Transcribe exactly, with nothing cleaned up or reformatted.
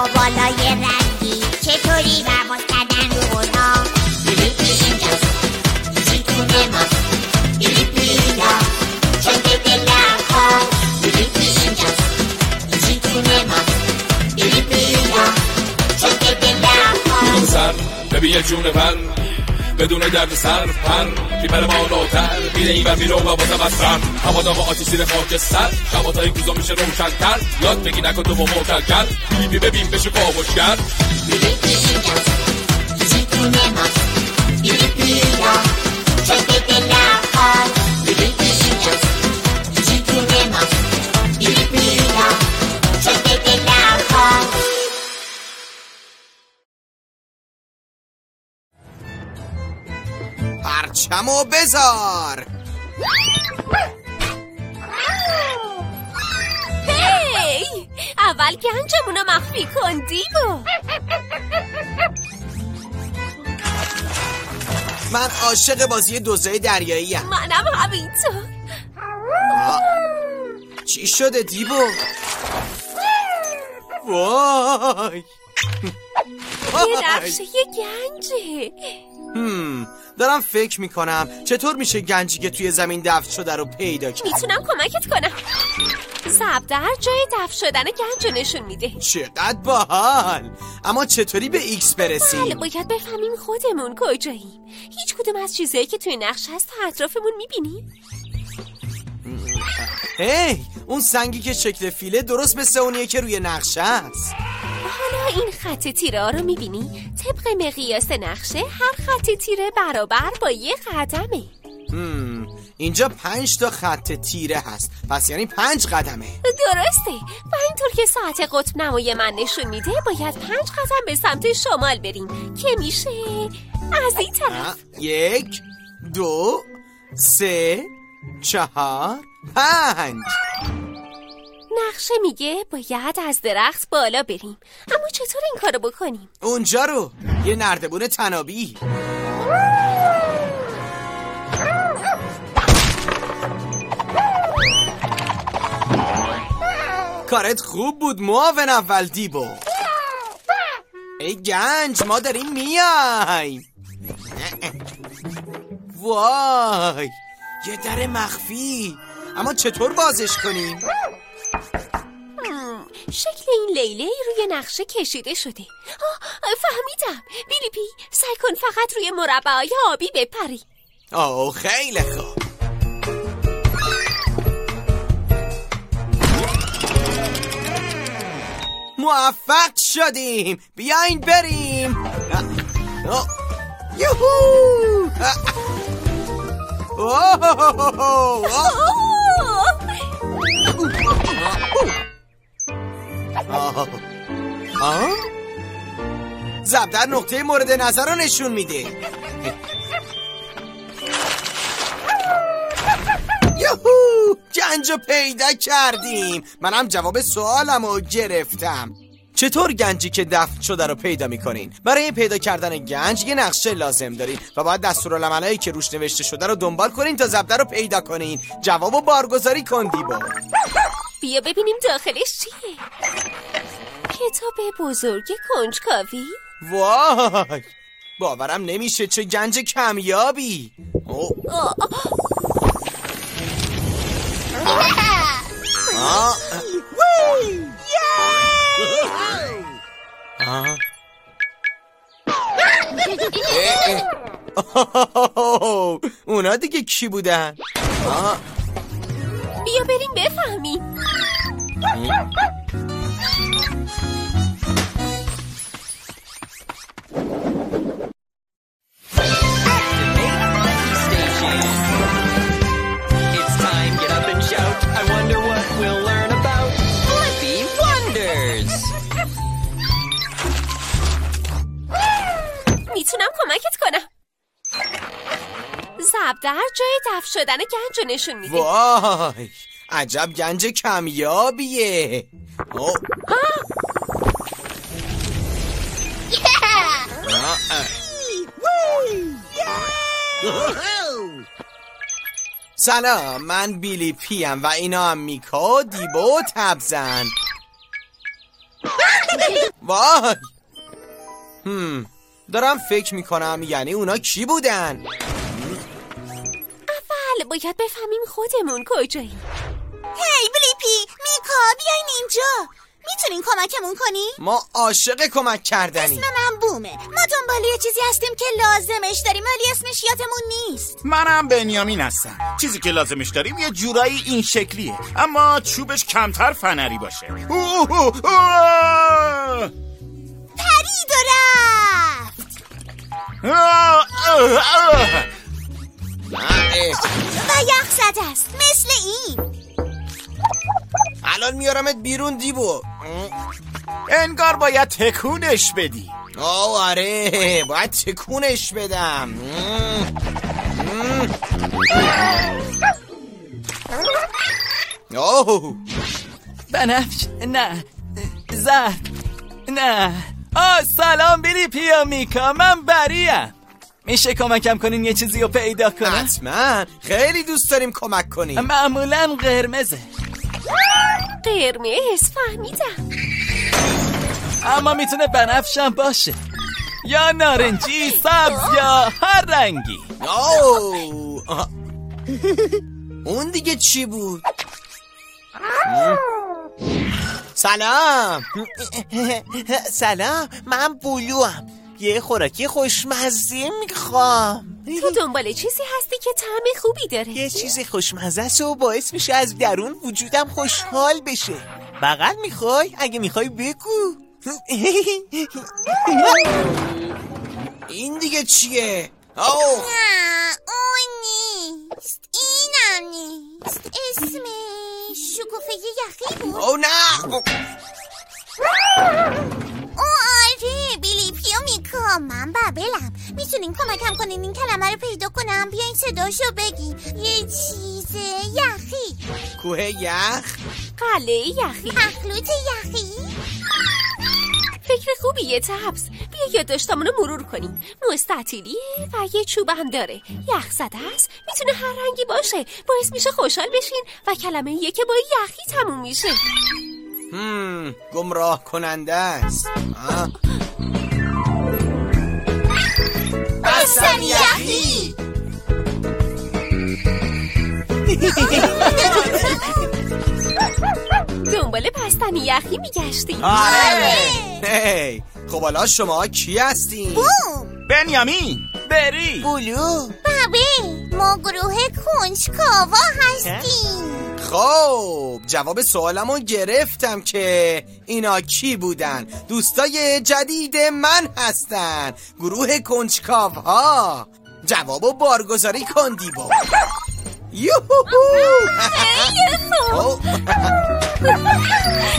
با بالای رنگی چطوری پرواز کردن رو اونا. بیلیپی اینجاست، زیتونه ماست. بیلیپی اینجا چنگ دلم خواست. بیلیپی اینجاست، زیتونه ماست. بیلیپی اینجا چنگ دلم خواست. سر ببین یه جون پر بدون درد سر پر میبره بالاتر میره این و میره و بازم از سر هوا داغ آتیش زیر خاکستر شباتای گوزا میشه روشن‌تر یاد بگی نکن تو با موتر کرد بیبی ببین بشه کاوشگر. بیلیپی اینجاست، زیتونه ماست. بیلیپی اینجا چنگ دلم خواست. بیلیپی اینجاست، زیتونه ماست. بیلیپی اینجا چنگ دلم خواست. پرچمو بذار. هی اول گنجمونو مخفی کن دیبو. من عاشق بازی دوزای دریایی ام. منم همینطور. چی شده دیبو؟ وای یه نقشه یه گنجه. هم دارم فکر میکنم چطور میشه گنجی که توی زمین دفن شده رو پیدا کرد. میتونم کمکت کنم. زبدر جای دفن شدن گنج نشون میده. چقدر باحال. اما چطوری به ایکس برسیم؟ بله باید بفهمیم خودمون کجاییم. هیچ کدوم از چیزایی که توی نقشه هست تا اطرافمون میبینیم. هی اون سنگی که شکل فیله درست مثل اونیه که روی نقشه است. حالا این خط تیره ها رو میبینی؟ طبق مقیاس نقشه هر خط تیره برابر با یه قدمه. هم. اینجا پنج تا خط تیره هست، پس یعنی پنج قدمه. درسته. و اینطور که ساعت قطب نمای من نشون میده باید پنج قدم به سمت شمال بریم که میشه از این طرف. یک دو سه چهار پنج. نقشه میگه باید از درخت بالا بریم، اما چطور این کارو بکنیم؟ اونجا رو یه نردبون تنابی. کارت خوب بود معاون اول دیبو. ای گنج ما داریم میایم. وای یه در مخفی، اما چطور بازش کنیم؟ شکل این لیله روی نقشه کشیده شده. آه فهمیدم. بیلیپی سعی کن فقط روی مربعای آبی بپری. آه خیلی خوب. موفق شدیم. بیاین بریم. آه. یوهو. آه. آه. آه. آه. زبدر نقطه مورد نظر رو نشون میده. یوهو گنج رو پیدا کردیم. منم جواب سوالم رو گرفتم. چطور گنجی که دفن شده رو پیدا میکنین؟ برای پیدا کردن گنج یه نقشه لازم دارین و باید دستورالعملایی که روش نوشته شده رو دنبال کنین تا زبده رو پیدا کنین. جوابو بارگذاری کن دیبا. بیا ببینیم داخلش چیه. کتاب بزرگ کنجکاوی. وای باورم نمیشه، چه گنج کمیابی. اوه. آه. آه. آه. آه. اونا دیگه کی بودن؟ آه. بیا بریم بفهمیم. میتونم کمکت کنم. زبدر جای دفن شدن گنج رو نشون میده. وای عجب گنج کمیابیه. اوه. سلام، من بیلیپی ام و اینا هم میکا، دیبا و تبزن. وای هم. دارم فکر میکنم یعنی اونا کی بودن؟ اول باید بفهمیم خودمون کجاییم. هی بلیپی، میکا، بیاین اینجا. میتونین کمکمون کنی؟ ما عاشق کمک کردنی. اسم من بومه. ما دنبال یه چیزی هستیم که لازمش داریم ولی اسمش یادمون نیست. منم بنیامین هستم. چیزی که لازمش داریم یه جورایی این شکلیه، اما چوبش کمتر فنری باشه. اوه اوه اوه. پرید و رفت. آه آه آه. و یخ زده است مثل این. الان میارمت بیرون دیبو. انگار باید تکونش بدی. آه آره باید تکونش بدم. اوه بنفش نه، زرد نه. آه سلام بلیپی و میکا، من بریم. میشه کمکم کنین یه چیزی رو پیدا کنم؟ حتما، خیلی دوست داریم کمک کنیم. معمولا قرمزه. قرمز، فهمیدم. اما میتونه بنفشم باشه یا نارنجی، سبز یا هر رنگی. اوه اون دیگه چی بود؟ سلام. سلام، من بلوام. یه خوراکی خوشمزه میخوام. تو دنبال چیزی هستی که طعم خوبی داره. یه چیز خوشمزه است و باعث میشه از درون وجودم خوشحال بشه. بغل میخوای؟ اگه میخوای بگو. این دیگه چیه؟ اوه نه اون نیست، اینم نیست. اسمش شکوفه یخی بود. اوه نه. او آره بلیپی و میکا، من ببلم. میتونین کمکم کنین این کلمه رو پیدا کنم؟ بیاین صداشو بگین. یه چیز یخی. کوه یخ. قلعه یخی. پخلوط یخی. فکر خوبیه تبس. بیا یادداشتامون رو مرور کنیم. مستطیلیه و یه چوب هم داره. یخ زده است، میتونه هر رنگی باشه. باعث میشه خوشحال بشین و کلمه یه که با یخی تموم میشه. هم گمراه کننده است. بستنی یخی. دنبال بستنی یخی میگشتیم. آره. هی خب حالا شما کی هستین؟ بوم. بنیامین. بری. بلو. ببه ما گروه کنجکاوا هستیم. خب جواب سوالمو گرفتم که اینا کی بودن. دوستای جدید من هستن، گروه کنجکاو ها. جوابو بارگذاری کن دیبو. یوهو.